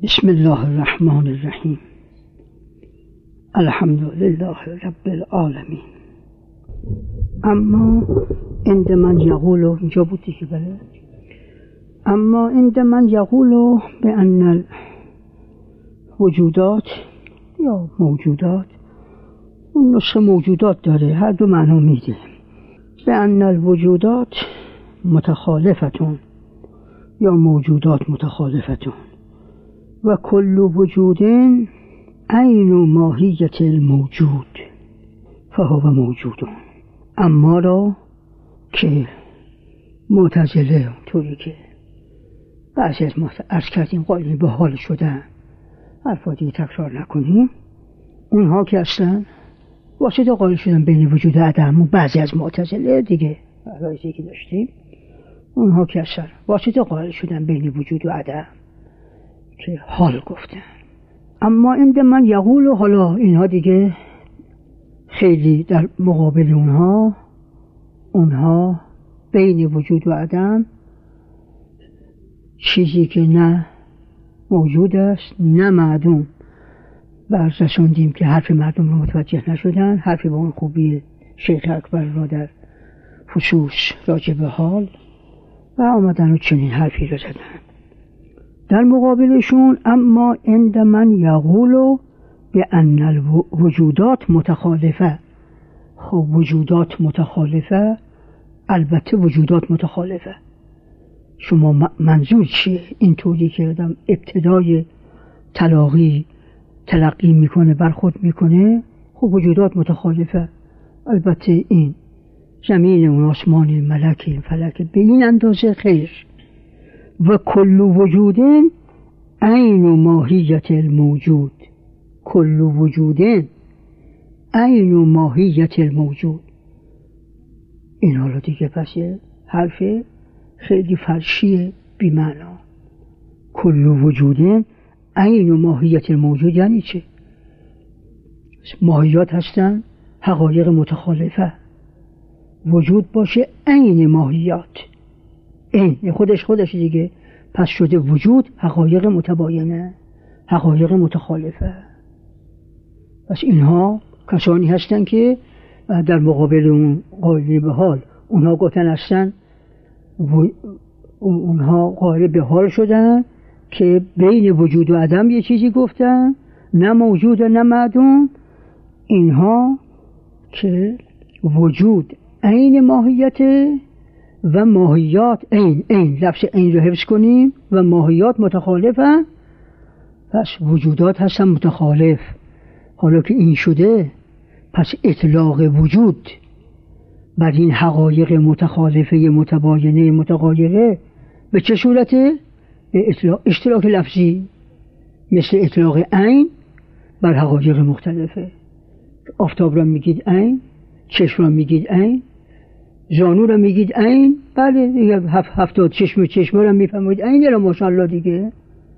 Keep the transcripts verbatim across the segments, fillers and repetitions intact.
بسم الله الرحمن الرحیم. الحمد لله رب العالمین. اما عند من یقول، اینجا بود دیگه، بله. اما عند من یقول بأن الوجودات یا موجودات، اون نسخه موجودات داره، هر دو معنا میده. بأن الوجودات متخالفتون یا موجودات متخالفتون و کل وجود عین ماهیت الموجود فهو موجود. اما را که معتزله طوری که بعضی از ما عرض کردیم قائل به حال شدن، حرفا دیگه تکرار نکنیم، اونها که اصلا واسطه قائل شدن بین وجود و عدم، و بعضی از معتزله دیگه رایزی که داشتیم، اونها که اصلا واسطه قائل شدن بین وجود و عدم که حال گفتن. اما عند من یقول، حالا اینها دیگه خیلی در مقابل اونها اونها بین وجود و عدم چیزی که نه موجود است نه معدوم برز رسوندیم که حرف مردم رو متوجه نشدن. حرفی با اون خوبی شیخ اکبر را در فصوص راجع به حال و آمدن و چنین حرفی رو زدن. در مقابلشون اما عند من یقول بأن الوجودات متخالفه. خب وجودات متخالفه، البته وجودات متخالفه. شما منظور چیه؟ اینطوری که آدم ابتدای تلاقی تلقی میکنه، برخورد میکنه، خب وجودات متخالفه. البته این زمین اون آسمان ملک فلک به این اندازه خیر. و کل وجود عین ماهیت الموجود، کل وجود عین ماهیت الموجود. این حالا دیگه پس حرف خیلی فرشی بی معنا. کل وجود عین ماهیت الموجود یعنی چه؟ ماهیات هستن حقایق متخالفه، وجود باشه عین ماهیات، این خودش خودش دیگه، پس شده وجود حقایق متباینه، حقایق متخالفه. پس اینها کسانی هستن که در مقابل اون قائل به حال، اونها گفتن هستن، اونها قائل به حال شدن که بین وجود و عدم یه چیزی گفتن، نه موجود و نه معدوم. اینها که وجود عین ماهیت و ماهیات عین، عین لفظ عین رو حفظ کنیم، و ماهیات متخالفن، پس وجودات هستن متخالف. حالا که این شده، پس اطلاق وجود بر این حقایق متخالفه متباینه متغایره به چه صورته؟ به اشتراک لفظی، مثل اطلاق عین بر حقایق مختلفه. آفتاب را میگید عین، چشم را میگید عین، زانو را میگید عین، بله دیگه هفت هفتاد چشم چشم را میفهمید عین را ماشاءالله دیگه.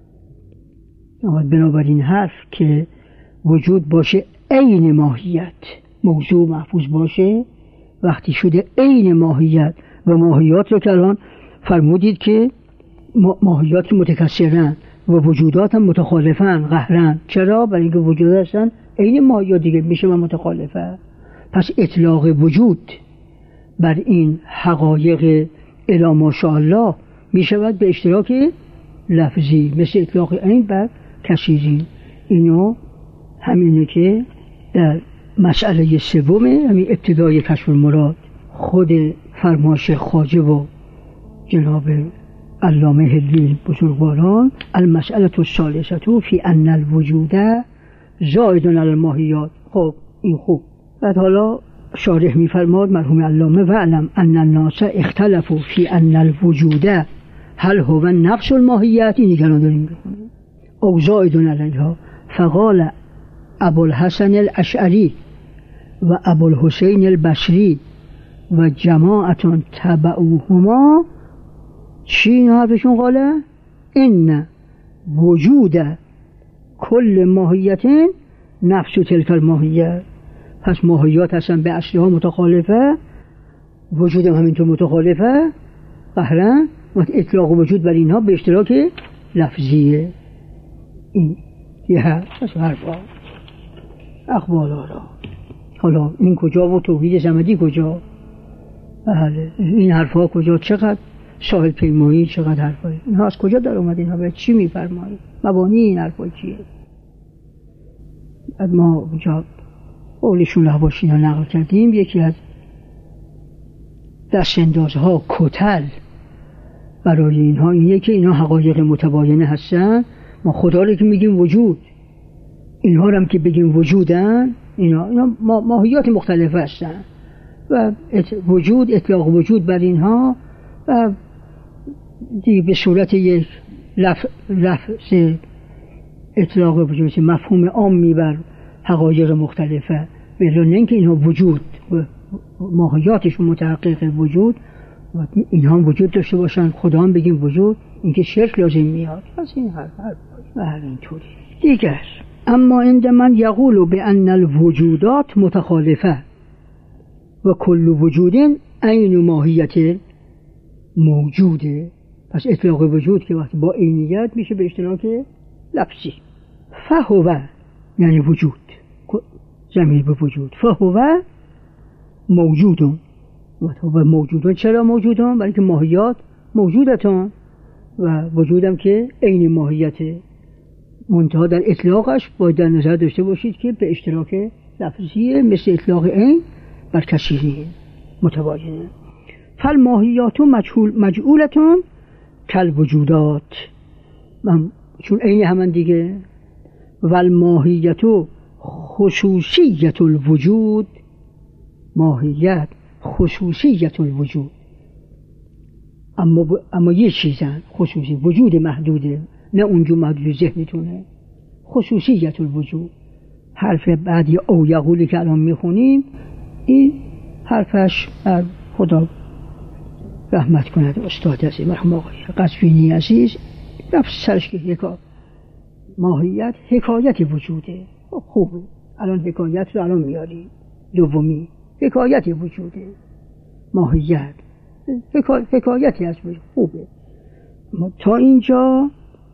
بنابراین حرف که وجود باشه عین ماهیت، موضوع محفوظ باشه، وقتی شده عین ماهیت و ماهیات رو که الان فرمودید که ماهیات متکثرن و وجودات هم متخالفن قهرن. چرا؟ برای اینکه وجود هستن عین ماهیات دیگه، میشه من متخالفه. پس اطلاق وجود بر این حقایق الی ماشاءالله می شود به اشتراک لفظی، مثل اطلاق عین بر کثیرین. اینو همینه که در مسئله سومه، همین ابتدای کشف المراد، خود فرمایش خواجه و جناب علامه حلی بزرگواران، المسئله الثالثه فی ان الوجود زائد علی الماهیات. خب این خوب. بعد حالا شارح میفرماد مرحوم علامه و علم ان الناس اختلفوا فی ان الوجود هل هو نفس الماهیت، این نگران داریم بخونیم، او زائد علیها. فقال ابو الحسن الاشعری و ابو الحسین البصری و جماعت تبعوهما، چی حرفشون قاله؟ ان وجود کل ماهیت نفس تلک الماهیت. پس ماهیات هستن به اصلها متخالفه، وجود هم همینطور متخالفه قهرن، و اطلاق وجود بر اینها به اشتراک لفظیه. این یه هست حرفا اقوال آرا. حالا این کجا و توحید صمدی کجا؟ بله این حرفا کجا؟ چقدر ساحل پیمایی، چقدر حرفایی اینها از کجا در اومد؟ اینها به چی میفرمایید؟ مبانی این حرفا چیه؟ بعد ما اونجا قولشون حواشی ها نقل کردیم. یکی از دستاندازها کتل برای اینها اینه که اینها حقایق متباینه هستن. ما خدا رو که میگیم وجود، اینها رو هم که بگیم وجودن، اینا, اینا ماهیات مختلف هستن و وجود، اطلاق وجود بر اینها و دیگه به صورت یک لفظ, لفظ اطلاق وجود مفهوم عامی بر حقایق مختلفه، ولی نه اینکه اینها وجود و ماهیاتشون متحقق وجود و اینها هم وجود داشته باشن، خدا هم بگیم وجود، اینکه شرک لازم میاد. پس این هر هر و هر اینطوری دیگر. اما عند من یقول بأن الوجودات متخالفه و کل وجود عین ماهیت موجوده. پس اطلاق وجود که وقتی با عینیت میشه به اشتراک لفظی. فهو یعنی وجود، ضمیر به وجود، فهو موجودون. و موجودون چرا موجودون؟ برای که ماهیات موجودتان و وجودم که عین ماهیته. منتها در اطلاقش باید در نظر داشته باشید که به اشتراک لفظیه، مثل اطلاق عین بر کثیری متباینه. فالماهیات مجهول مجعولتون کل وجودات، چون عین همان دیگه. والماهیت خصوصیت الوجود، ماهیت خصوصیت الوجود، اما ب... اما یه چیزن خصوصی، وجود محدوده، نه اونجا محدود ذهنتونه. خصوصیت الوجود حرف بعدی او یقولی که الان میخونیم، این حرفش خدا رحمت کند استاد عزیز مرحوم آقای قزوینی عزیز، رفت سرش که حکا... ماهیت حکایت وجوده. خوبه الان حکایت رو الان میاری دومی، حکایت وجوده، ماهیت حکا... حکایتی از وجود. خوبه تا اینجا.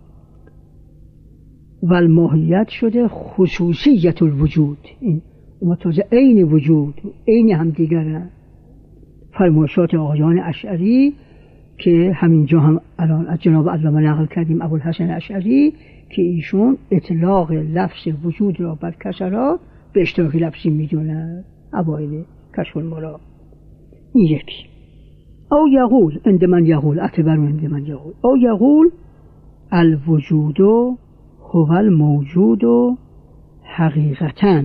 ول ماهیت شده خصوصیت الوجود، این ما تازه عین وجود، عین هم دیگرن. فرمایشات آقایان اشعری که همینجا هم الان از جناب علامه نقل کردیم، ابوالحسن اشعری، که ایشون اطلاق لفظ وجود را بر کسرات به اشتراک لفظی میدونن. اوایل کشف المراد. این یکی. او یقول عند من یقول اعتبر عند من یقول او یقول الوجود هو الموجود حقیقتا.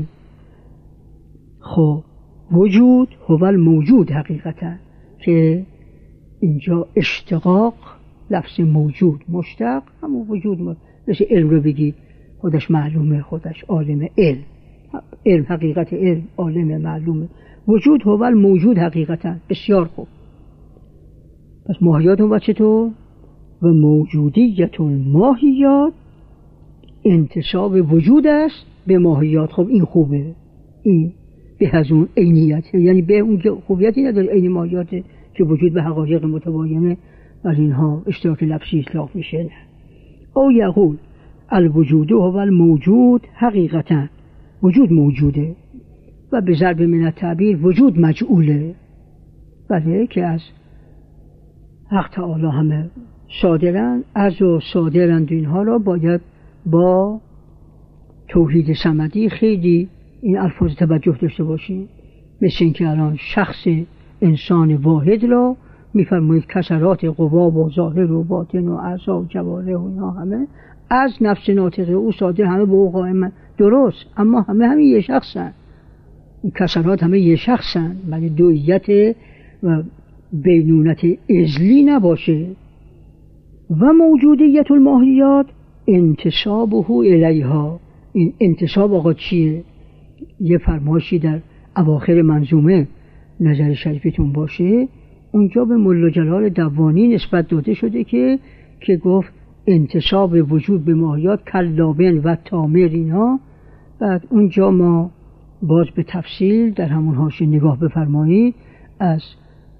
خب وجود هو الموجود حقیقتا، که اینجا اشتقاق لفظ موجود مشتق همون وجود ما. مثل علم رو بگید خودش معلومه، خودش عالم، علم علم حقیقت علم، عالم معلومه. وجود هو الموجود حقیقتا. بسیار خوب. پس ماهیات هم چطور؟ و موجودیت الماهیات انتساب وجود است به ماهیات. خب این خوبه، این به از اون عینیت، یعنی به اون خوبیتی نداره عین ماهیات که وجود به حقایق متباینه از اینها اشتراک لفظی اطلاق میشه. نه. او یقول الوجود هو الموجود حقیقتا، وجود موجوده و به ضرب من التعبیر وجود مجعوله. بله که از حق تعالی همه صادرن، از و صادرند. اینها را باید با توحید صمدی خیلی این الفاظ توجه داشته باشیم. مثل اینکه الان شخص انسان واحد را میفرمایید کسرات قوا و ظاهر و باطن و اعضا و جوارح و اینا همه از نفس ناطقه او صادر، همه به او قائم. درست، اما همه همه یه شخصن. این کسرات همه یه شخصن، ولی دویت و بینونت ازلی نباشه. و موجودیت الماهیات انتسابه الیها. این انتساب آقا چیه؟ یه فرمایشی در اواخر منظومه نظر شریفتون باشه، اونجا به ملا جلال دوانی نسبت داده شده که که گفت انتساب وجود به ماهیات کلابن و تامر اینها. بعد اونجا ما باز به تفصیل در همون حاشیه نگاه بفرمایید از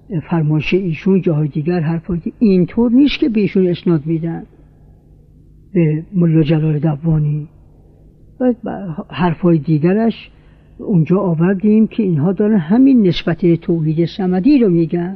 فرمایش ایشون جاهای دیگر حرفایی اینطور نیست که به ایشون اسناد میدن. به ملا جلال دبانی و حرفای دیگرش اونجا آوردیم که اینها دارن همین نسبت توحید صمدی رو میگن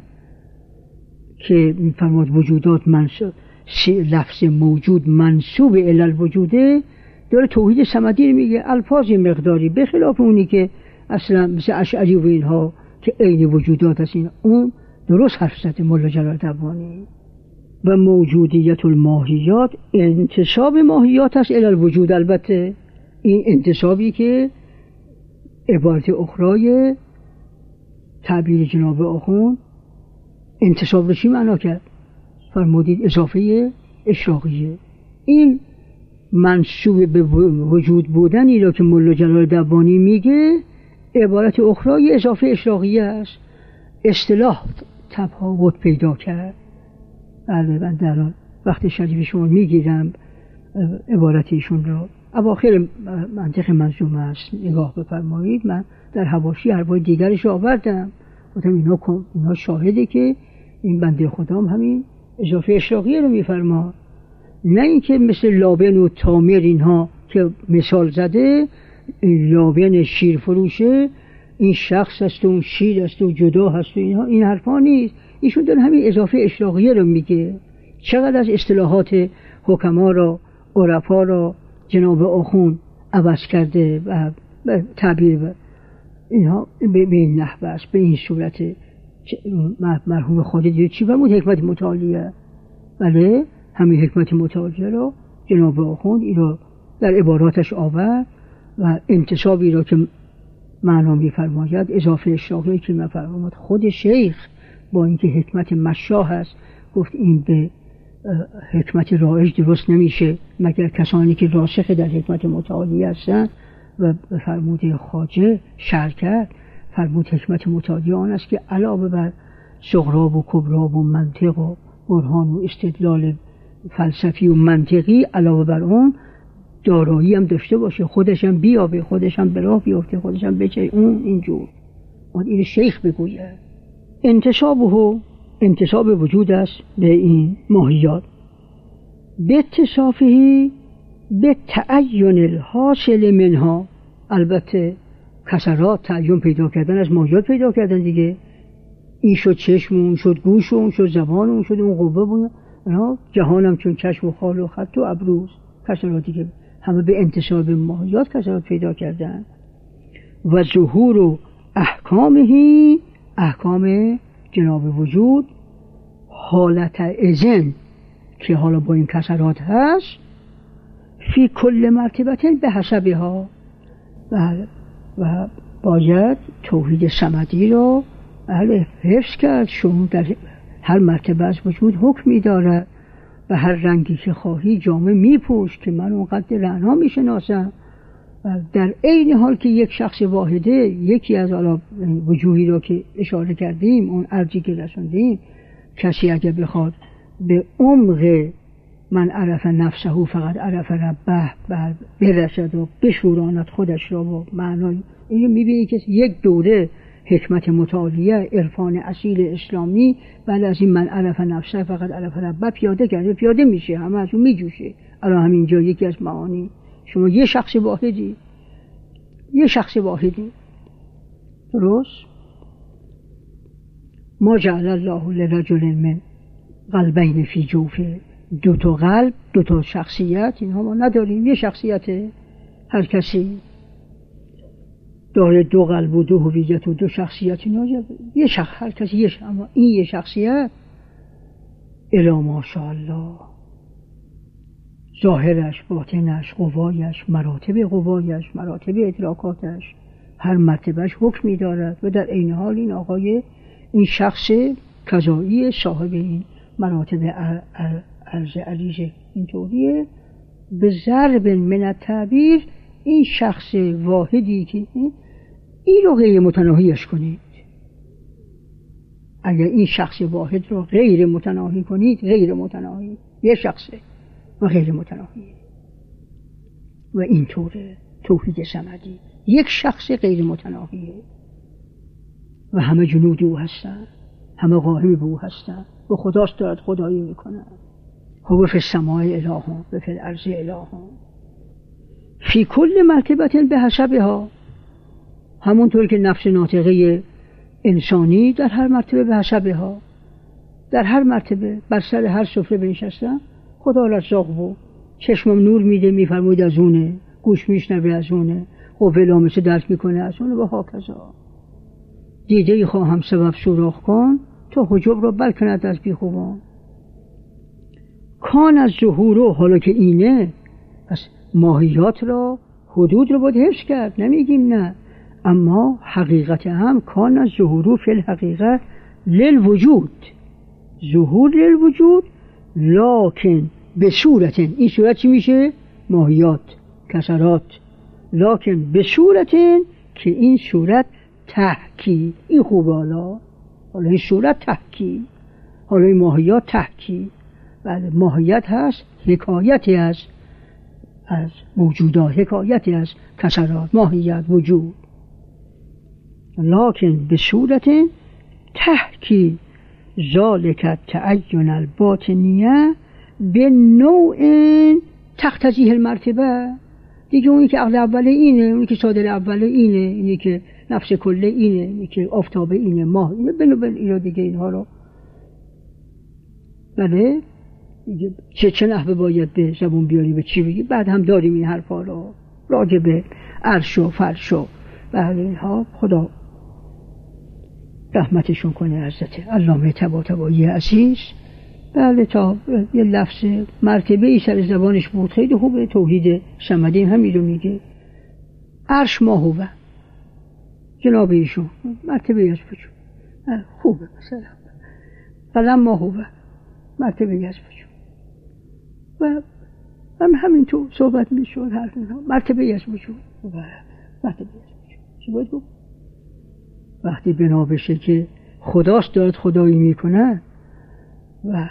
که میفرماد وجودات منصوب، لفظ موجود منصوب الی الوجوده، داره توحید صمدی رو میگه، الفاظ مقداری، به خلاف اونی که اصلا مثل اشعری و اینها که عین وجودات هست. این اون درست حرف زده ملا جلال دبانی. و موجودیت الماهیات انتساب ماهیات هست الی الوجود. البته این انتسابی که عبارت اخرای تعبیر جناب آخوند انتساب رو چی معنا کرد؟ فرمودید اضافه اشراقیه. این منسوب به وجود بودنی را که ملا جلال دبانی میگه عبارت اخرای اضافه اشراقیه است. اصطلاح تفاوت پیدا کرد. بله من در آن وقت شریف شما میگیرم عبارت ایشون را. اواخر منطق منظومه است، نگاه بفرمایید. من در حواشی حرفای دیگرش آوردم، گفتم اینا اینا شاهده که این بنده خدام همین اضافه اشراقیه رو میفرما، نه اینکه مثل لابن و تامر اینها که مثال زده، لابن شیر فروشه این شخص است و اون شیر است و جدا هست و اینها، این حرفا نیست. ایشون داره همین اضافه اشراقیه رو میگه. چقدر از اصطلاحات حکما را، عرفا را جناب آخوند عوض کرده و تعبیر و اینها به این نحوه است، به این صورت. مرحوم خالدی چی فرمود؟ حکمت متعالیه. بله همین حکمت متعالیه را جناب آخوند این را در عباراتش آورد و انتسابی را که معنا می‌فرماید اضافه اشراقی که می‌فرماید. خود شیخ با اینکه حکمت مشاه هست گفت این به حکمت رایج درست نمیشه مگر کسانی که راسخ در حکمت متعالی هستند. و فرمود خواجه شرح کرد، فرمود حکمت متعالی آن است که علاوه بر صغرا و کبرا و منطق و برهان و استدلال فلسفی و منطقی، علاوه بر اون دارایی هم داشته باشه، خودش هم بیابه، خودش هم به راه بیفته، خودش هم بچه اون اینجور. اون این شیخ بگوید انتسابه انتساب وجود است به این ماهیات به اتصافه به تعین الحاصل منها. البته کسرات تعین پیدا کردن از ماهیات پیدا کردن دیگه. این شد چشم، اون شد گوش، اون شد زبان، اون شد اون قوه بود. جهانم چون چشم و خال و خط و ابروز، کسراتی که همه به انتساب ماهیات کسرات پیدا کردن. و ظهور و احکامهی، احکام جناب وجود، حالت اذن که حالا با این کسرات هست، فی کل مرتبه به حسبها. و, و باید توحید صمدی رو اهل حفظ کرد. شما در هر مرتبه از وجود حکمی دارد و هر رنگی که خواهی جامه میپوش که من اونقدر رعنا میشناسم. و در عین حال که یک شخص واحده، یکی از حالا وجوهی رو که اشاره کردیم، اون ارجی که رسوندیم، کسی اگه بخواد به عمق من عرف نفسه فقط عرف ربه برسد و بشوراند خودش را و معنای اینو میبینی که یک دوره حکمت متعالیه، عرفان اصیل اسلامی، بعد از این من عرف نفسه فقط عرف ربه پیاده کرده، پیاده میشه، همه از اون میجوشه. الان همینجا یکی از معانی، شما یه شخص واحدی، یه شخص واحدی، درست؟ ما جعل الله لرجل من قلبین فی جوفه. دو تا قلب، دو تا شخصیت، اینها ما نداریم. یه شخصیته، هر کسی داره دو قلب و دو هویت و دو شخصیت، اینا یه شخص، هر کسی یه شخص. اما این یه شخصیت الی ماشاءالله، ظاهرش، باطنش، قوایش، مراتب قوایش، مراتب ادراکاتش، هر مرتبهش حکمی دارد. و در عین حال این آقای، این شخص کذایی صاحب این مراتب عرض عریض اینطوریه، به ضرب من التعبیر این شخص واحدی که این رو غیر متناهیش کنید. اگر این شخص واحد رو غیر متناهی کنید، غیر متناهی، یه شخصه و غیر متناهی. و اینطوره توحید صمدی، یک شخص غیر متناهیه و همه جنود او هستن، همه قائم به او هستن و خداست دارد خدایی میکنن. هو فی السماء اله و فی الارض اله فی کل مرتبه به حسبها، همونطور که نفس ناطقه انسانی در هر مرتبه به حسبها، در هر مرتبه بر سر هر سفره بنشستم خدا رزاق بود، چشمم نور میده میفرمود از اونه، گوش میشنوه از اونه، قوه لامسه درک میکنه از اونه و هاکذا. دیده ای خواهم سبب سوراخ کن تا حجاب را برکند از بیخوبان. کان از ظهورو، حالا که اینه پس ماهیات را حدود رو باید حفظ کرد، نمیگیم نه، اما حقیقت هم کان از ظهورو فی الحقیقت للوجود، ظهور للوجود، لکن به صورت، این صورت چی میشه؟ ماهیات، کسرات، لکن به صورت که این صورت تحکی، این خوبه، حالا حالا این صورت تحکی، حالا این ماهیات تحکی. بله ماهیت هست، حکایتی هست از موجودات، حکایتی از کسرات، ماهیت، وجود، لکن به صورت تحکی ذالک تعین الباطنیه به نوع تقتضیه المرتبه. دیگه اونی که عقل اوله اینه، اونی که صادر اوله اینه، اینی که نفس کله اینه، اینی که آفتاب اینه، ماه اینه، بنو بنو اینو دیگه اینها رو بله چه چه نحوه باید به زبون بیاری، به چی بگی. بعد هم داریم این حرفا رو راجع به عرش و فرش و بله اینها. خدا رحمتشون کنه حضرت علامه طباطبایی عزیز. بله تا یه لفظ مرتبه ای سر زبانش بود، خیلی خوبه. توحید صمدی همین رو میگه، عرش ما هوه، جناب ایشون مرتبه از وجود خوبه، مثلا قلم ما هوه مرتبه از وجود و هم همین تو صحبت میشود، حرف اینها مرتبه از وجود و مرتبه از وجود. چی باید گفت؟ وقتی بنا بشه که خداست دارد خدایی میکنه و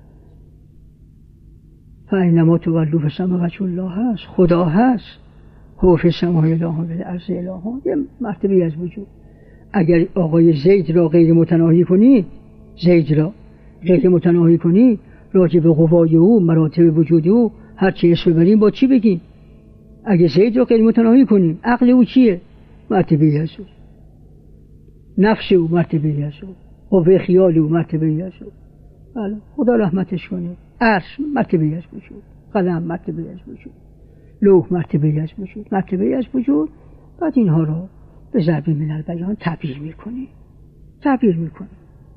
فاینما تولوا فثم وجه الله هست، خدا هست، هو فی السماء اله و فی الارض اله، یه مرتبه از وجود. اگر آقای زید را غیر متناهی کنی، زید را غیر متناهی کنی راجع به قوای او، مراتب وجود او، هر چی اسم ببریم با چی بگیم؟ اگه زید را غیر متناهی کنیم، عقل او چیه؟ مرتبه از او، نفس او مرتبه از او، قوه خیال او مرتبه از او. بله خدا رحمتش کنه. عرش مرتبه از وجود، قلم مرتبه از وجود، لوح مرتبه از وجود، مرتبه از وجود. بعد اینها رو به ضرب من البیان تعبیر میکنی، تعبیر میکنی.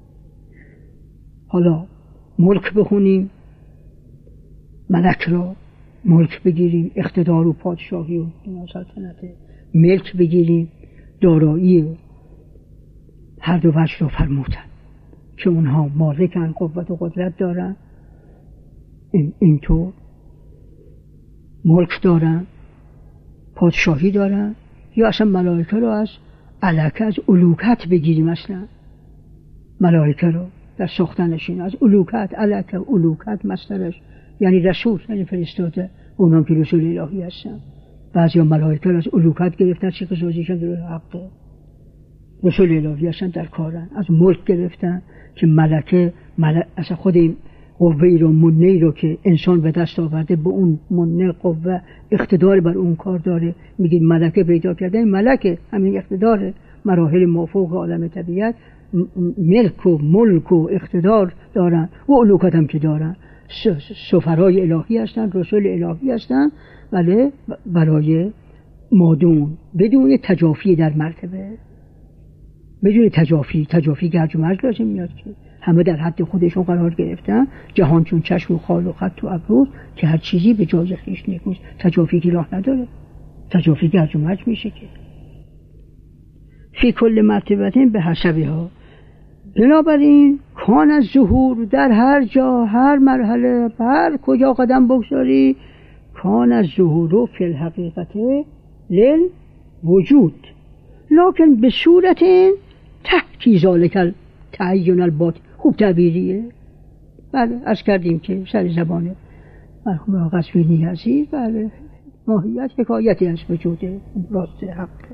حالا ملک بخونیم، ملک را ملک بگیریم، اقتدار و پادشاهی و سلطنت ملک بگیریم، دارایی هر دو وجه رو فرمودن که اونها مالکن، قوت و قدرت دارن، این اینطور ملک دارن، پادشاهی دارن. یا اصلا ملائکه رو از الکه، از الوکت بگیریم، اصلا ملائکه رو در ساختنشین از الوکت، الکه الوکت مصدرش یعنی رسول، یعنی فرستاده، اونام که رسول الهی هستن. بعضی ها ملائکه رو از الوکت گرفتن، چه قضایشن در حقه، رسول الهی هستن، در کارن. از ملک گرفتن که ملکه ملک، اصلا خود این قوهی رو، منهی رو که انسان به دست آورده، به اون منه قوه اقتدار بر اون کار داره، میگیم ملکه پیدا کرده. این ملکه همین اقتدار، مراحل مافوق عالم طبیعت، ملک و ملک و اقتدار دارن و الوکت هم که دارن. سفرای الهی هستن، رسول الهی هستن، ولی برای مادون بدون تجافی در مرتبه، بدون تجافی، تجافی گرج و مرج لازم میاد که همه در حد خودشون قرار گرفتن. جهان چون چشم و خال و خط و ابروست که هر چیزی به جای خویش نیکوست، تجافی که راه نداره، تجافی گرج و مرج میشه که فی کل مرتبه به حسبها. بنابراین کان از ظهور، در هر جا، هر مرحله، هر کجا قدم بگذاری، کان از ظهور فی الحقیقت لل وجود، لکن به صورت تحکی ذالک تعین الباطن. خوب تعبیریه. بله عرض کردیم که سر زبان مرحوم قزوینی عزیز، بله ماهیت حکایتی از وجوده، راست حقه.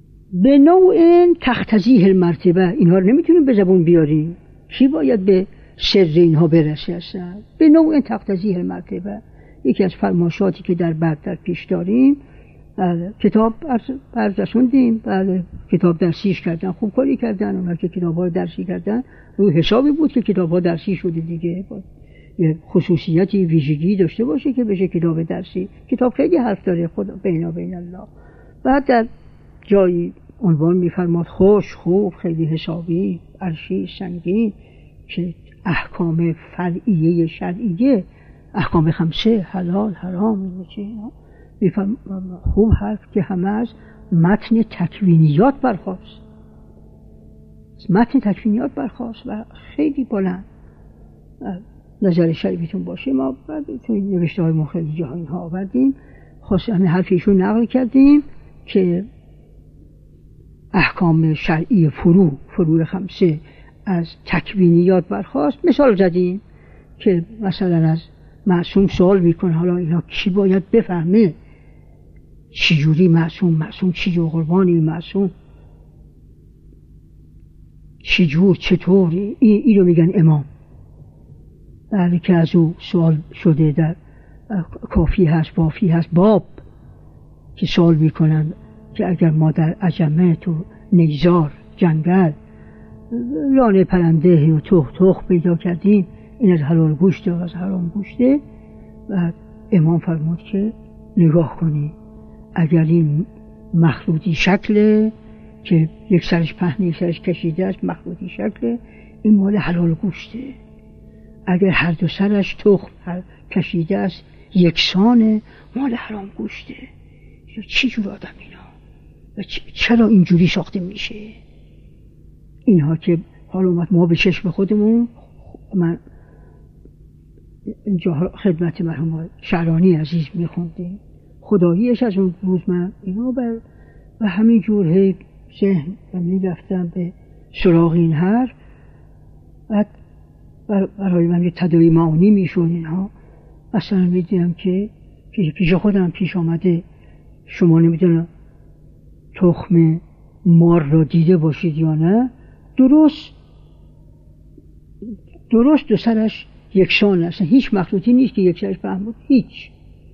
به نوع تقتضیه المرتبه، اینها رو نمیتونیم به زبون بیاریم. کی باید به سر اینها برسه هستن. به نوع تقتضیه المرتبه یکی از فرمایشاتی که در بعد در پیش داریم، بله کتاب عرض رسوندیم، بله کتاب درسیش کردن، خوب کاری کردن. اونها که کتاب ها درسی کردن روی حسابی بود که کتاب ها درسی شده دیگه، یه خصوصیتی ویژگی داشته باشه که بشه کتاب درسی. کتاب خیلی حرف داره، خدا بینا بین الله. بعد در جایی عنوان میفرماد خوش خوب خیلی حسابی عرشی سنگین که احکام فرعیه شرعیه، احکام خمسه حلال حرام میفرماد خوب حرف که همه از متن تکوینیات برخواست، متن تکوینیات برخواست و خیلی بلند. نظر شریفتون باشه، ما توی نوشته های ما خیلی جاها اینها آوردیم، خاص همین حرف ایشون نقل کردیم که احکام شرعی فرو فروع خمسه از تکوینیات برخواست. مثال زدیم که مثلا از معصوم سوال میکنه حالا اینا کی باید بفهمه چجوری معصوم، معصوم چجور، قربانی معصوم چجور چطوری، این, این رو میگن امام. بله که از او سوال شده در کافی هست بافی هست باب که سوال میکنن که اگر ما در عجمه تو نیزار جنگل لانه پرنده و تخ تخ پیدا کردیم این از حلال گوشته و از حرام گوشته، و امام فرمود که نگاه کنی اگر این مخلوطی شکله که یک سرش پهنه یک سرش کشیده است، مخلوطی شکله، این مال حلال گوشته. اگر هر دو سرش تخم کشیده است یکسانه، مال حرام گوشته. چی جور آدم اینا و چرا اینجوری ساخته میشه؟ اینها که حال اومد ما به چشم خودمون، من اینجا خدمت مرحوم شعرانی عزیز میخوندیم خداییش از اون روز من اینا بر و همین جور هی ذهن و میرفتم به سراغ این حرف. بعد برای من یه تداعی معانی میشون اینها. اصلا میدونم که پیش خودم پیش آمده، شما نمیدونم تخم مار را دیده باشید یا نه، درست درست دو سرش یکسان است، هیچ مخلوطی نیست که یک سرش فهم بود، هیچ.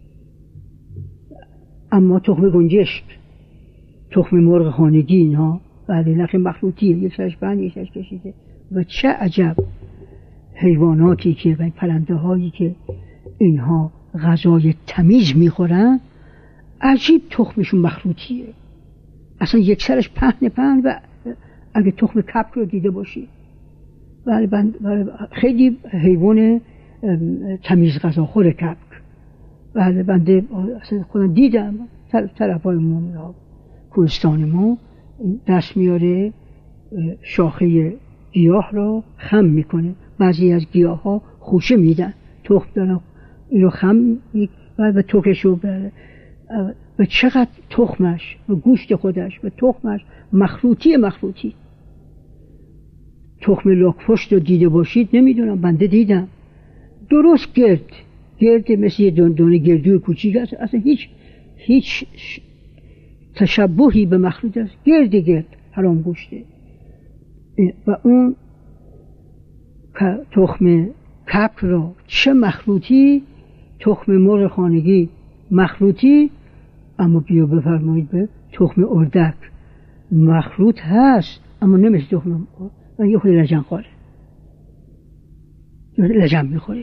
اما تخم گنجشک، تخم مرغ خانگی اینها بله نخ مخلوطیه، یک سرش فهم یک سرش کشیده. و چه عجب حیواناتی که و پرنده هایی که اینها غذای تمیز میخورن، عجیب تخمشون مخلوطیه، اصلا یک سرش پهن پهن. و اگه تخم کپک رو دیده باشی بله بله خیلی حیوان تمیز غذاخور کپک، بله بنده اصلا خودم دیدم طرف های ما کوهستان ما دست میاره شاخه گیاه رو خم میکنه، بعضی از گیاه ها خوشه میدن تخم دارن اینو خم و تخمش رو بره و چقدر تخمش و گوشت خودش و تخمش مخلوطی مخلوطی. تخم لاک‌پشت رو دیده باشید، نمیدونم بنده دیدم درست گرد گرد مثل یه دونه گردوی کوچیک است، اصلا هیچ هیچ تشبهی به مخلوط است، گرد گرد حرام گوشته. و اون تخم کپک را چه مخلوطی، تخم مرغ خانگی مخلوطی. اما بیا بفرمایید به تخم اردک مخلوط هست اما نمیشه تخم و یه خود لجن خوره، لجن میخوره.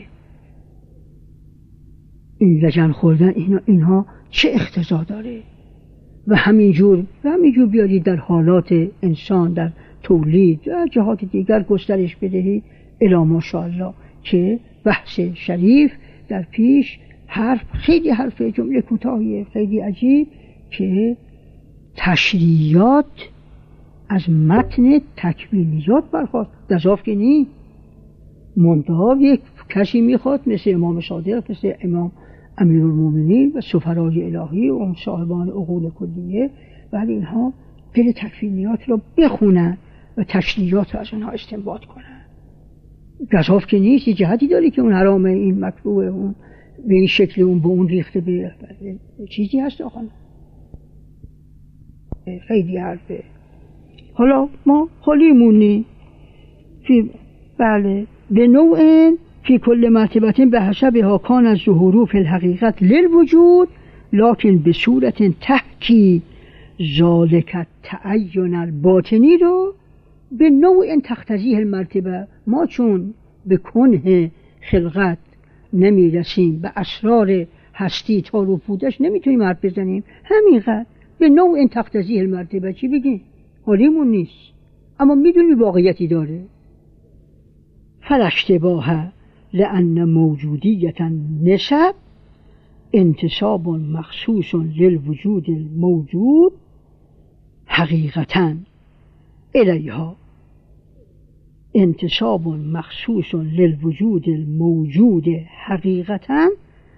این لجن خوردن اینا اینها چه اقتضا داره؟ و همینجور و همینجور بیارید در حالات انسان در تولید و جهات دیگر گسترش بدهی الی ماشاءالله که بحث شریف در پیش حرف خیلی حرف جمله کوتاهیه خیلی عجیب که تشریعات از متن تکوینیات برخواست. گزاف که نی منتها یک کسی میخواد مثل امام صادق، مثل امام امیرالمومنین و سفرای الهی و اون صاحبان عقول کلیه، ولی اینها دل تکوینیات رو بخونن و تشریعات رو از اونها استنباط کنن. گزاف که نیست، یه جهتی داری که اون حرامه، این مکروه، اون به این شکل، اون به اون ریخته، به چیزی هست آخوانه خیلی حرفه. حالا ما خالی مونی که بله به نوع فی کل مرتبه به حسبها کان الظهور فی الحقیقت للوجود لکن به صورت تحکی ذالک تعین الباطنی رو به نوع تقتضیه المرتبه. ما چون به کنه خلقت نمیرسیم، به اسرار هستی تا رو پودش نمیتونیم حرف بزنیم، همینقدر به نوع تقتضیه المرتبه چی بگیم؟ حالیمون نیست، اما میدونیم واقعیتی داره. فالاشتباه لأن موجودیت نسب انتساب مخصوص للوجود الموجود حقیقتا الیها، انتساب مخصوص للوجود الموجود حقیقتا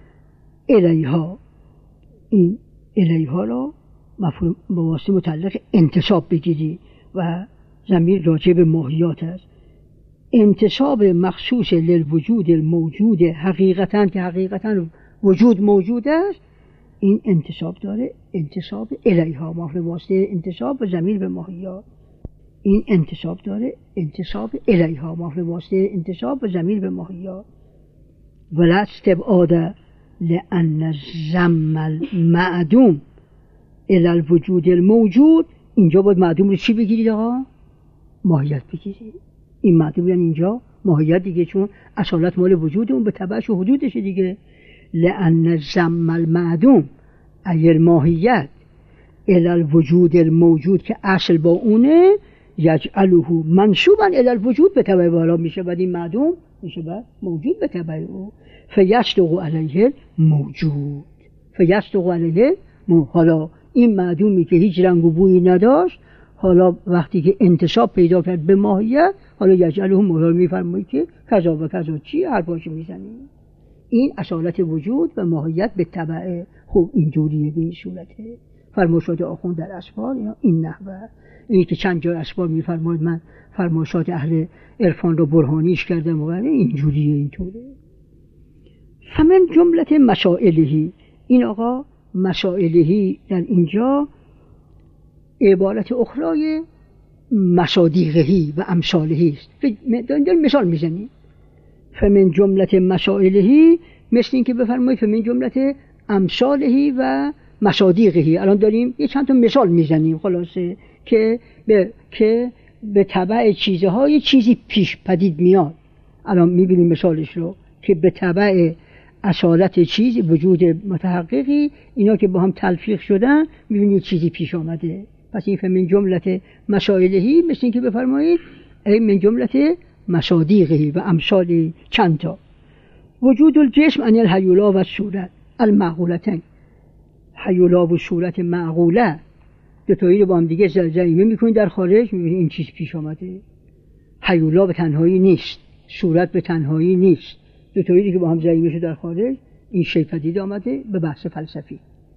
الیها. این الیها را مفهوم واسه متعلق انتساب بگیری و ضمیر راجع به ماهیات است. انتساب مخصوص للوجود الموجود حقیقتا که حقیقتا وجود موجود است، این انتساب داره، انتساب الیها مفهوم واسه انتساب و ضمیر به ماهیات. این انتساب داره، انتساب الیها مفهوم واسه انتساب و ضمیر به ماهیات. ولا استبعاد لأن ضم المعدوم الی الوجود الموجود. اینجا باید معدوم رو چی بگیرید آقا؟ ماهیت بگیرید. این معدوم یعنی اینجا ماهیت دیگه، چون اصالت مال وجود اون به تبعش و حدودش دیگه. لأن ضم المعدوم ای الماهیت الی الوجود الموجود که اصل با اونه، یجعله منصوبا الی الوجود به تبع بالا میشه، بعد این معدوم میشه بعد موجود به تبع او. فیصدق علیه موجود، فیصدق علیه مو. حالا این معدومی که هیچ رنگ و بویی نداشت، حالا وقتی که انتساب پیدا کرد به ماهیت، حالا یجعله موجود میفرمایید که کذا و کذا چی حرفاشو میزنی. این اصالت وجود و ماهیت به تبع. خوب اینجوریه به این صورته. فرمایشات آخوند در اسفار یا این نحوه، اینی که چند جای اسفار میفرماید من فرمایشات اهل عرفان رو برهانیش کردم و اینجوریه اینطوره. فمن جملت مسائلهی، این آقا مسائلهی در اینجا عبارت اخرای مصادیقهی و امثالهی است. در مثال میزنیم فمن جملت مسائلهی، مثل این که بفرمایید فمن جملت امثالهی و مصادیقهی. الان داریم یه چند تا مثال میزنیم خلاصه که به که به تبع چیزهای چیزی پیش پدید میاد. الان میبینیم مثالش رو که به تبع اصالت چیز وجود متحققی، اینا که با هم تلفیق شدن میبینید چیزی پیش آمده. پس این من جملت مسائلهی مثل این که بفرمایید ای من جملت مصادیقهی و امثالی چند تا. وجود الجسم ان الحیولا و صورت المعقولتین، حیولا و صورت معقوله دوتایی رو با هم دیگه زلزلیمه میکنید در خارج، میبینید این چیز پیش آمده. حیولا به تنهایی نیست، صورت به تنهایی نیست، دوتایی که با هم زلیمه شده در خارج، این شی پدید آمده به بحث فلسفی.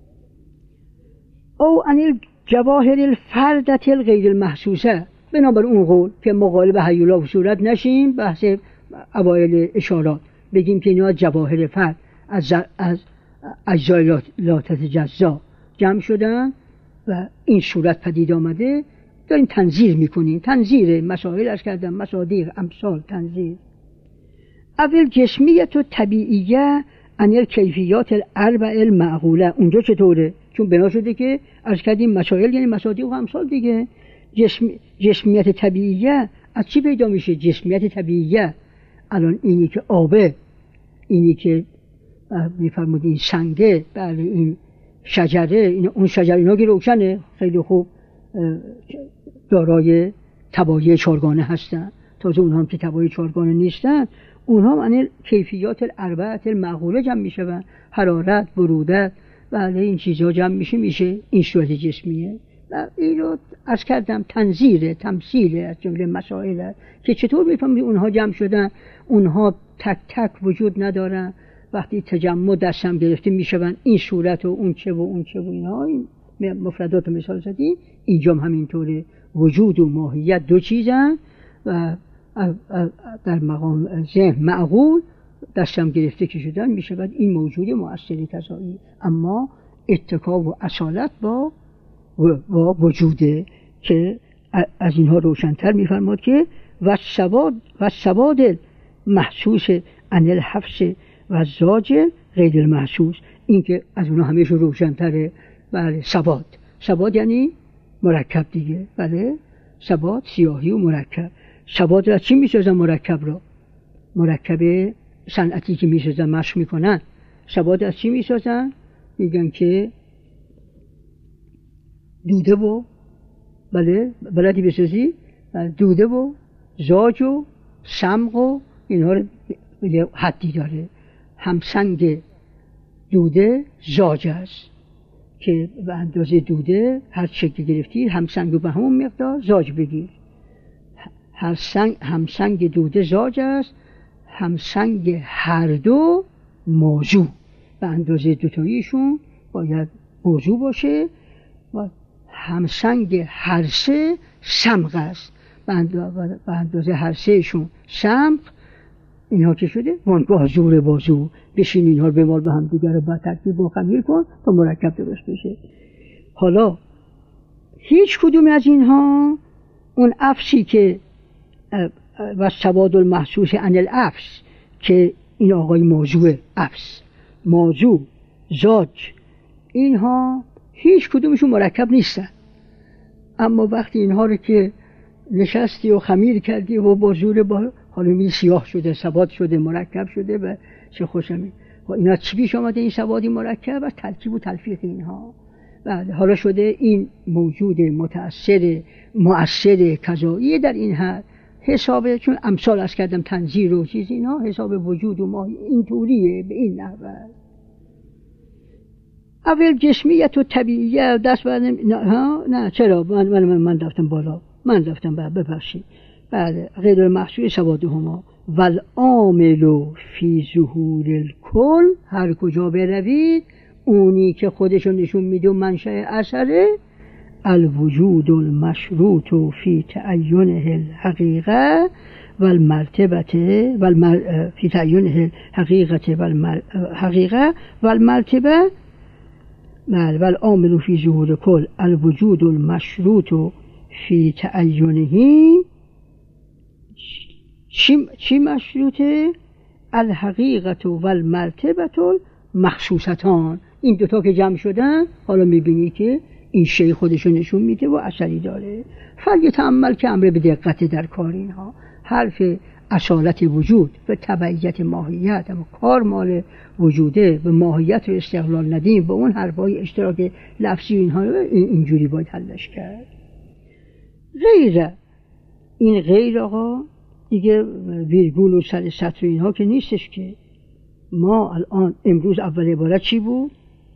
او ان الجواهر الفردة الغیر المحسوسه، بنابر اون قول که مقالب حیولا و صورت نشیم، بحث اوایل اشارات بگیم که اینا جواهر فرد از از اجزای لا تتجزا جمع شدن و این صورت پدید آمده، داریم تنظیر میکنیم. تنظیر مسائل از کردم، مصادیق، امثال، تنظیر. اول جسمیت و طبیعیه انیل کیفیات الاربع المعقوله. اونجا چطوره؟ چون بنا شده که از کردیم مسائل یعنی مصادیق و امثال دیگه. جسم، جسمیت طبیعیه از چی پیدا میشه؟ جسمیت طبیعیه الان اینی که آبه، اینی که میفرمود این سنگه، بله این شجره، این اون شجره، اینا که روشنه خیلی خوب دارای تبایع چارگانه هستن. تازه اونها هم که تبایع چارگانه نیستن، اونها هم کیفیات الاربعه المعقوله جمع میشن، حرارت، برودت، بله این چیزها جمع میشه میشه این صورت جسمیه. و اینو عرض کردم تنظیره، تمثیله از جمله مسائل که چطور میفهمید اونها جمع شدن، اونها تک تک وجود ندارن، وقتی تجمع دستم گرفته میشون این صورت و اون چه و اون چه و اینها، این مفردات مثال زدیم. اینجا هم همینطوره، وجود و ماهیت دو چیزن و در مقام ذهن معقول دستم گرفته که شدن میشه بعد این موجود مؤثر تضایی، اما اتکا و اصالت با و وجوده که از اینها روشن‌تر میفرماد که و سواد و سواد محسوس عن الحفظ و زاجر غیر المحسوس، این که از اونها همیشه روشن‌تره. بله ثبات، ثبات یعنی مرکب دیگه. بله ثبات سیاهی و مرکب. ثبات را چی میسازن؟ مرکب را، مرکب صنعتی که میسازن مشق میکنن. ثبات از چی میسازن؟ میگن که دوده و بله بلدی بسازی، دوده و زاج و سمق و اینها رو حدی داره. همسنگ دوده زاج است که به اندازه دوده هر شکل گرفتی همسنگ به همون مقدار زاج بگیر. هر سنگ همسنگ دوده زاج است، همسنگ هر دو موضوع. به اندازه دوتاییشون باید موضوع باشه و همسنگ هر سه سمق است. به اندازه هر سهشون سمق. اینها که شده وانگاه زور بازو، بشین اینها رو بمال به هم دیگر رو با ترکیب و خمیر کن تا مرکب درست بشه. حالا هیچ کدوم از اینها اون افسی که و سواد المحسوس عن الافس که این آقای موضوع افس موضوع زاج، اینها هیچ کدومشون مرکب نیستن. اما وقتی اینها رو که نشستی و خمیر کردی و با زور با حالا می سیاه شده، ثبات شده، مرکب شده و چه خوشمی. و اینا چی پیش آمده؟ این سوادی مرکب و ترکیب و تلفیق اینها. بعد حالا شده این موجود متأثر مؤثر کذایی در این حد حساب، چون امثال از کردم تنظیر و چیز اینها حساب وجود و ما این طوریه به این نحوه. اول جسمیت و طبیعیت دست بعد نه نه چرا من من من, من رفتم بالا من رفتم بعد ببخشید. بعد غیر محصول سوادهما والعامل فی ظهور الکل، هر کجا بروید اونی که خودشون نشون میده و منشأ اثره الوجود المشروط فی تعینه الحقیقه والمرتبه والمر... فی تعینه الحقیقه والحقیقه والمرتبه والعامل فی ظهور الکل الوجود المشروط فی تعینه. چی چی مشروطه؟ الحقیقت و المرتبه المخصوصتان. این دوتا که جمع شدن حالا میبینی که این شی خودشو نشون میده و اثری داره. فل یتأمل که امر به دقت در کار اینها. حرف اصالت وجود و تبعیت ماهیت، اما کار مال وجوده و ماهیت رو استقلال ندیم با اون حرفای اشتراک لفظی اینها رو اینجوری باید حلش کرد. غیر این غیر آقا دیگه ویرگول و سر سطر اینها که نیستش که. ما الان امروز اول عبارت چی بود؟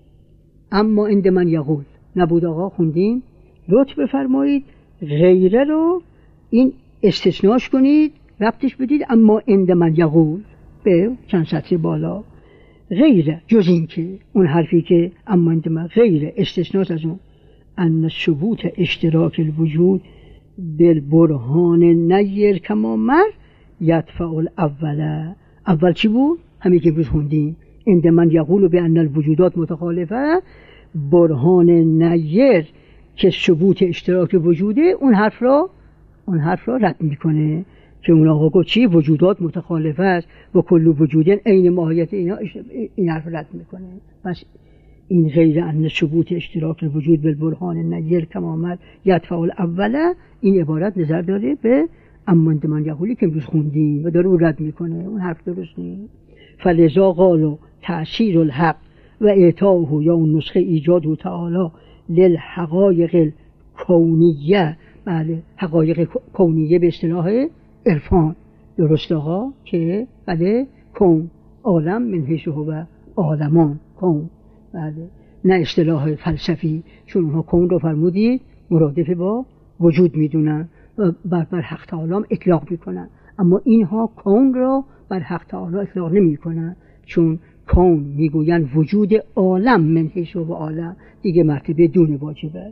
اما عند من یقول نبود آقا، خوندیم. لطف بفرمایید غیره رو این استثناش کنید، ربطش بدید اما عند من یقول به چند سطر بالا. غیره جز این که اون حرفی که اما عند من غیره استثناش از اون ان ثبوت اشتراک الوجود بالبرهان نیر کما مر یدفع الاول. اول چی بود؟ همین که امروز خوندیم. عند من یقول به ان الوجودات متخالفه، برهان نیر که ثبوت اشتراک وجوده اون حرف را اون حرف را رد میکنه که اون آقا گفت چی؟ وجودات متخالفه است و کل وجودن عین ماهیت اینا، این حرف رد میکنه. پس این غیر ان ثبوت اشتراک وجود بالبرهان نیر کما مر یدفع الاول، این عبارت نظر داره به اما عند من یقولی که امروز خوندیم و داره اون رد میکنه، اون حرف درست نیست. فلذا قالوا تأثیر الحق و اعطاؤه یا اون نسخه ایجاده تعالی للحقایق الکونیه. بله حقایق کونیه به اصطلاح عرفان، درست آقا، که بله کون عالم من حیث هو عالمان کون، بله نه اصطلاح فلسفی، چون اونها کون رو فرمودید مرادف با وجود میدونن و بر, بر حق تعالی اطلاق میکنن، اما اینها کون را بر حق تعالی اطلاق نمی کنن، چون کون میگوین وجود عالم من حیث هو عالم دیگه مرتبه دون واجبه.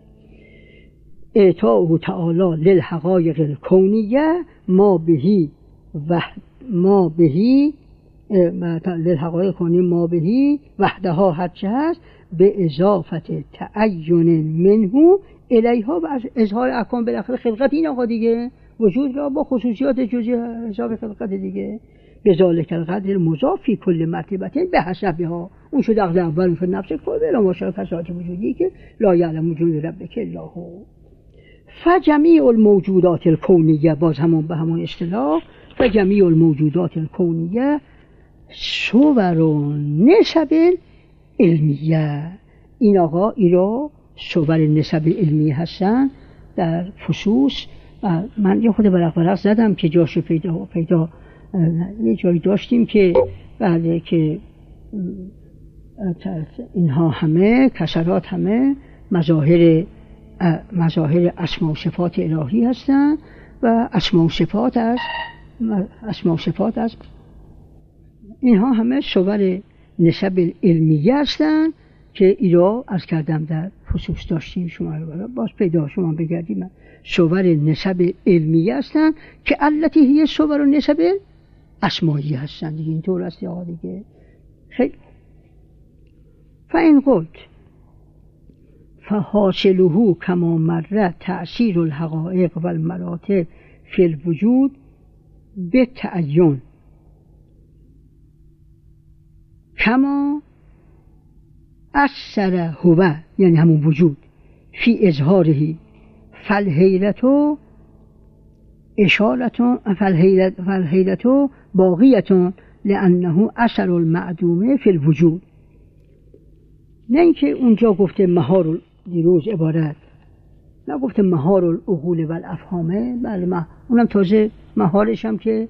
اعطاء تعالی للحقایق الکونیه ما بهی و ما بهی للحقایق الکونیه ما بهی وحدها هرچه هست به اضافت تعین منه الیها و اظهار احکام بالاخره خلقت این آقا دیگه، وجود را با خصوصیات جزئی حساب خلقت دیگه، به ذالک القدر مضافی کل مرتبتین به حسبها. اون شد عقل اول، اون شد نفس کل، الا ماشاءالله کسات وجودی که لا یعلم جنود ربک الا هو. فجمیع الموجودات الکونیه، باز همون به همون اصطلاح، فجمیع الموجودات الکونیه صور و نسب علمیه. این آقا ایرا صور نسب علمیه هستن در فصوص. من یه خود برق برق زدم که جاشو پیدا پیدا یه جایی داشتیم که بعد که اینها همه کسرات همه مظاهر مظاهر اسما و صفات الهی هستند و اسما و صفات از اسما و صفات از اینها همه صور نسب علمیه هستند که ایرا از کردم در خصوص داشتیم. شما رو باز پیدا شما بگردیم صور نسب علمیه هستند که التی هی صور و نسب اسمایی هستند دیگه. اینطور است آقا دیگه. خیلی فإن قلت فحاصله کما مر تأثیر الحقائق و المراتب فی الوجود به تعین کما اثر هو، یعنی همون وجود، فی اظهاره فالحیرتو اشارتون فالحیرتو باقیتون لانه اثر المعدومه فی الوجود. نه اینکه اونجا گفته مهار دیروز عبارت، نه گفته مهار العقول و الافهامه، بله ما اونم تازه مهارش هم که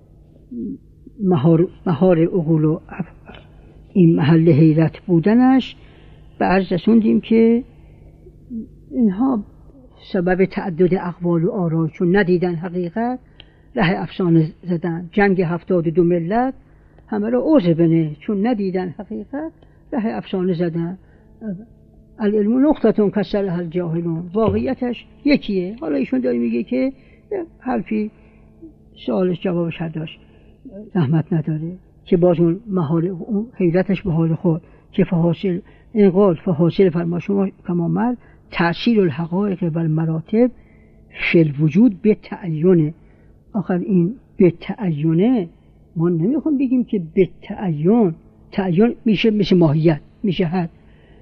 مهار مهار عقول و این محل حیرت بودنش به عرض رسوندیم که اینها سبب تعدد اقوال و آرا چون ندیدن حقیقت ره افسانه زدن. جنگ هفتاد و دو ملت همه را عذر بنه چون ندیدن حقیقت ره افسانه زدن. العلم نقطتون کسرها الجاهلون، واقعیتش یکیه. حالا ایشون داری میگه که حرفی سوالش جوابش داشت زحمت نداره که باز اون مهار اون حیرتش به حال خود که فحاصل اینقال فحاصل فرما شما کما مرد تأثیر الحقائق و المراتب فی الوجود به تعینه. آخر این به تعینه ما نمیخوام بگیم که به تعین، تعین میشه میشه ماهیت، میشه حد.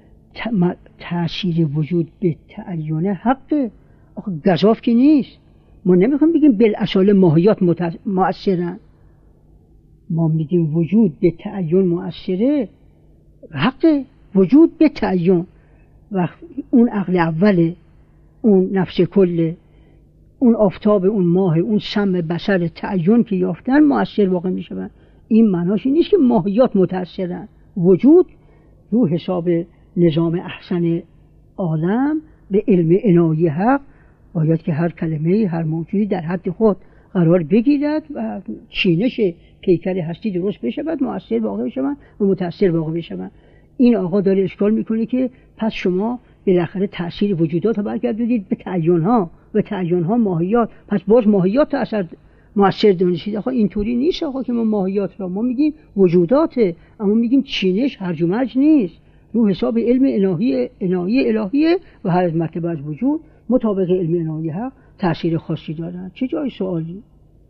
تأثیر وجود به تعینه حقه، آخه گزاف که نیست. ما نمیخوام بگیم بالاصاله ماهیات مؤثرن، ما میگیم وجود به تعین مؤثره، حقه وجود به تعین. وقت اون عقل اوله، اون نفس کله، اون آفتاب، اون ماه، اون سم بصر تعین که یافتن مؤثر واقع میشن. این معناش نیست که ماهیات متأثرن. وجود رو حساب نظام احسن عالم به علم عنایی حق باید که هر کلمه هر موجودی در حد خود قرار بگیرد و چینش پیکر هستی درست بشود، مؤثر واقع بشود و متأثر واقع بشود. این آقا داره اشکال میکنه که پس شما بالاخره تأثیر وجودات رو برگردونید به تعین ها و تعین ها ماهیات، پس باز ماهیات اثر مؤثر دانشید. آقا اینطوری نیست آقا که ما ماهیات را ما میگیم وجوداته، اما میگیم چینش هرج و مرج نیست، رو حساب علم الهی عنایی الهیه و هر مرتبه از وجود مطابق علم عنایی حق تأثیر خاصی دارن. چه جای سوالی؟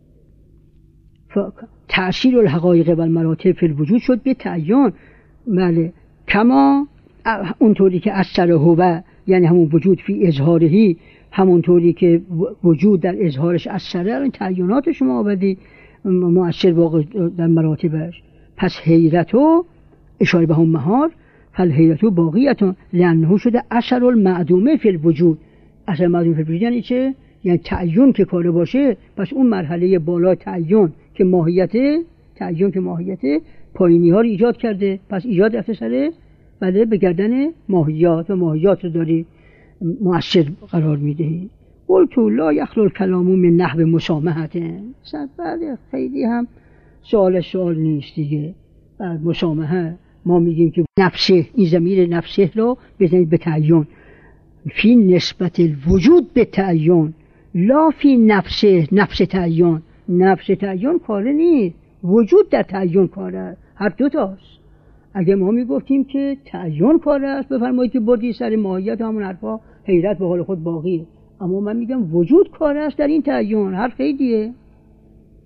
تأثیر الحقایق و المراتب فی الوجود شد به تعین، بله، کما اونطوری که اثر هو یعنی همون وجود فی اظهارهی، همونطوری که وجود در اظهارش اثره، این تعیینات شما آوردی مؤثر واقع در مراتبش. پس حیرتو اشاره به هم مهار فالحیرتو باقیتون لانه شده اثر المعدومه فی الوجود. اثر معدومه فی الوجود یعنی چه؟ یعنی تعین که کاره باشه، پس اون مرحله بالا تعین که ماهیته، تعین که ماهیته پایینی ها رو ایجاد کرده، پس ایجاد رفته سره بله به گردن ماهیات و ماهیات رو داری مؤثر قرار میدهی. قلتو لا یخلو الکلام من نحو مسامحته. بله خیلی هم سوال سوال نیست دیگه. مسامحه ما میگیم که نفسه، این ضمیر نفسه رو بزنید به تعین، فی نسبت الوجود به تعین، لا فی نفسه نفس تعین. نفس تعین کاره نیست، وجود در تعین کاره، هر دو تاست. اگه ما میگفتیم که تعین کاره است بفرمایید که بردی سر ماهیت همون حرفا، حیرت به حال خود باقیه. اما من میگم وجود کاره است در این تعین، هر خیلیه.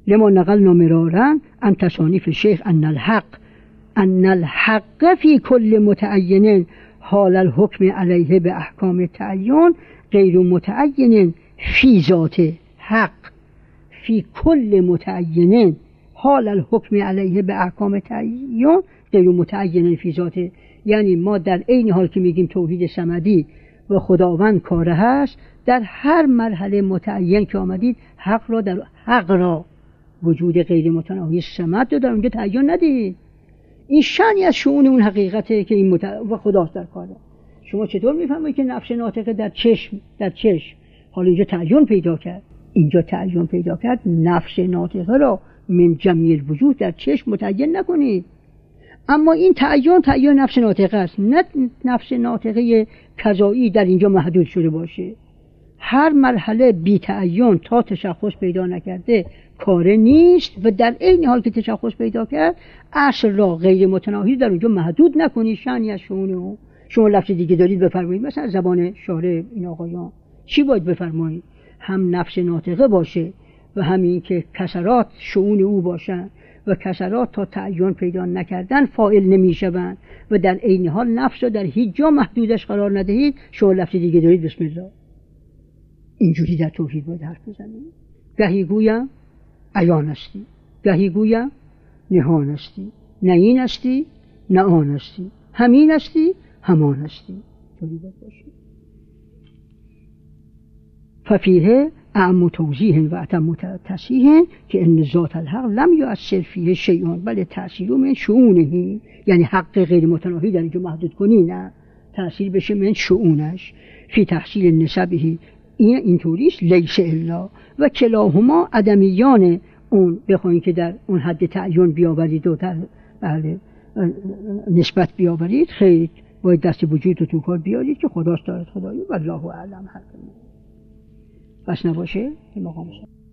لما نقلنا مرارا عن تصانیف شیخ ان الحق ان الحق فی کل متعین حال الحکم علیه به احکام تعین غیر متعین فی ذات حق فی کل متعین حال الحکم علیه به احکام تعین غیر متعین فی ذات. یعنی ما در عین حال که میگیم توحید صمدی و خداوند کاره هست، در هر مرحله متعین که آمدید حق را در حق را وجود غیر متناهی صمد رو در اونجا تعین ندید. این شأنی از شؤون اون حقیقته که این مت... و خداست در کاره. شما چطور میفهمید که نفس ناطقه در چشم در چشم حالا اینجا تعین پیدا کرد، اینجا تعین پیدا کرد، نفس ناطقه را من جمیع الوجود در چشم متعین نکنید. اما این تعین تعین نفس ناطقه است، نه نفس ناطقه کذایی در اینجا محدود شده باشه. هر مرحله بی تعین تا تشخص پیدا نکرده کاره نیست و در این حال که تشخص پیدا کرد اصل را غیر متناهی در اونجا محدود نکنید. شأنی از شؤون او. شما لفظ دیگه دارید بفرمایید، مثلا زبان شارع این آقایان چی باید بفرمایید؟ هم نفس ناطقه باشه و همین که کسرات شؤون او باشن و کسرات تا تعین پیدا نکردن فاعل نمیشوند و در عین حال نفس را در هیچ جا محدودش قرار ندهید. شما لفظ دیگه دارید، بسم الله. اینجوری در توحید باید حرف بزنید. گهی گویم عیان استی، گهی گویم نهان استی، نه این استی نه آن استی، همین استی همان استی. توحید باید باشید. ففیه اعم توضیح و اتم تصحیح که ان ذات الحق لم یؤثر فیه شیء بل تأثیر من شؤونه. یعنی حق غیر متناهی در اینجا محدود کنی، نه تأثیر بشه من شؤونش. فی تحصیل نسبه این اینطوریست لیس الا و کلاهما عدمیان. اون بخواین که در اون حد تعین بیاورید و در بله نسبت بیاورید، خیر باید دست وجود رو تو کار بیارید که خداست دارد خدایی. والله اعلم. حرف بس نباشه این مقام